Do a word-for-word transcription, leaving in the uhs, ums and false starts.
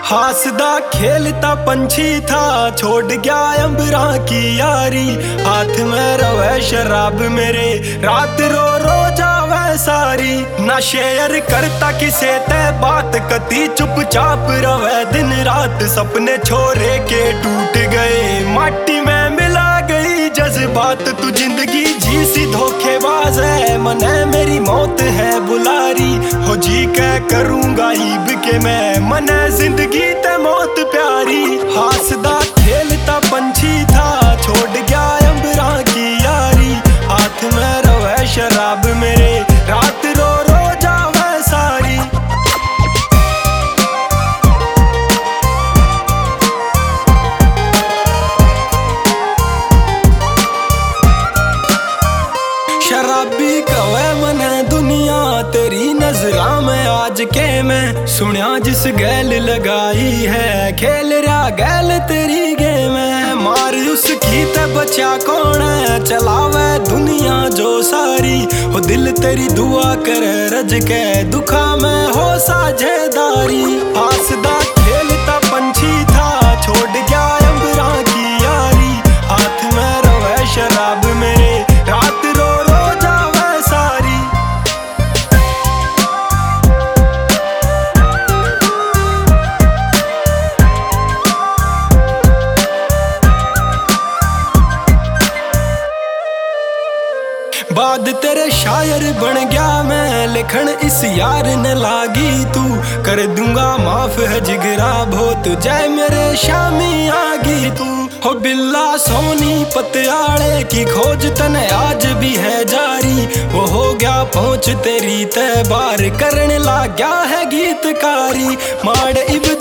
हासदा खेलता पंछी था, छोड़ गया अंबरा की यारी। हाथ में रवे शराब मेरे, रात रो रो जावे सारी। ना शेयर करता किसे ते बात, कती चुपचाप रवे दिन रात। सपने छोरे के टूट गए, माटी में मिला गई जज्बात। तू जिंदगी जी सी धोखेबाज है, मन है मेरी मौत है बुलारी। हो जी क्या करूंगा ईब के मैं, मन है जिंदगी ते मौत प्यारी। हासदा खेलता पंछी था, छोड़ गया अंबरा की यारी। हाथ में रवे शराब मेरे, रात रो रो जावे सारी। शराबी कवे मने दुनिया तेरी नजरा में आज के मैं। सुनिया जिस गैल लगाई है, खेल रहा गैल तेरी गेम है। मार उसकी ते बचा कौन है, चलावे दुनिया जो सारी। हो दिल तेरी दुआ करे रज के, दुखा में हो साझेदारी। हासदा खेलता पंछी था, छोड़ गया अंबरा की यारी। हाथ में रवे शराब मेरे, रात रो रो जावे सारी। बाद तेरे शायर बन गया मैं, लिखन इस यार ने लागी तू। कर दूंगा माफ है जिगरा बहुत, जय मेरे शामी आगी तू। हो बिल्ला सोनी पतियाले की खोज तने आज भी है जारी। वो हो गया पहुंच तेरी ते बार, करने ला गया है गीतकारी। माड़ इब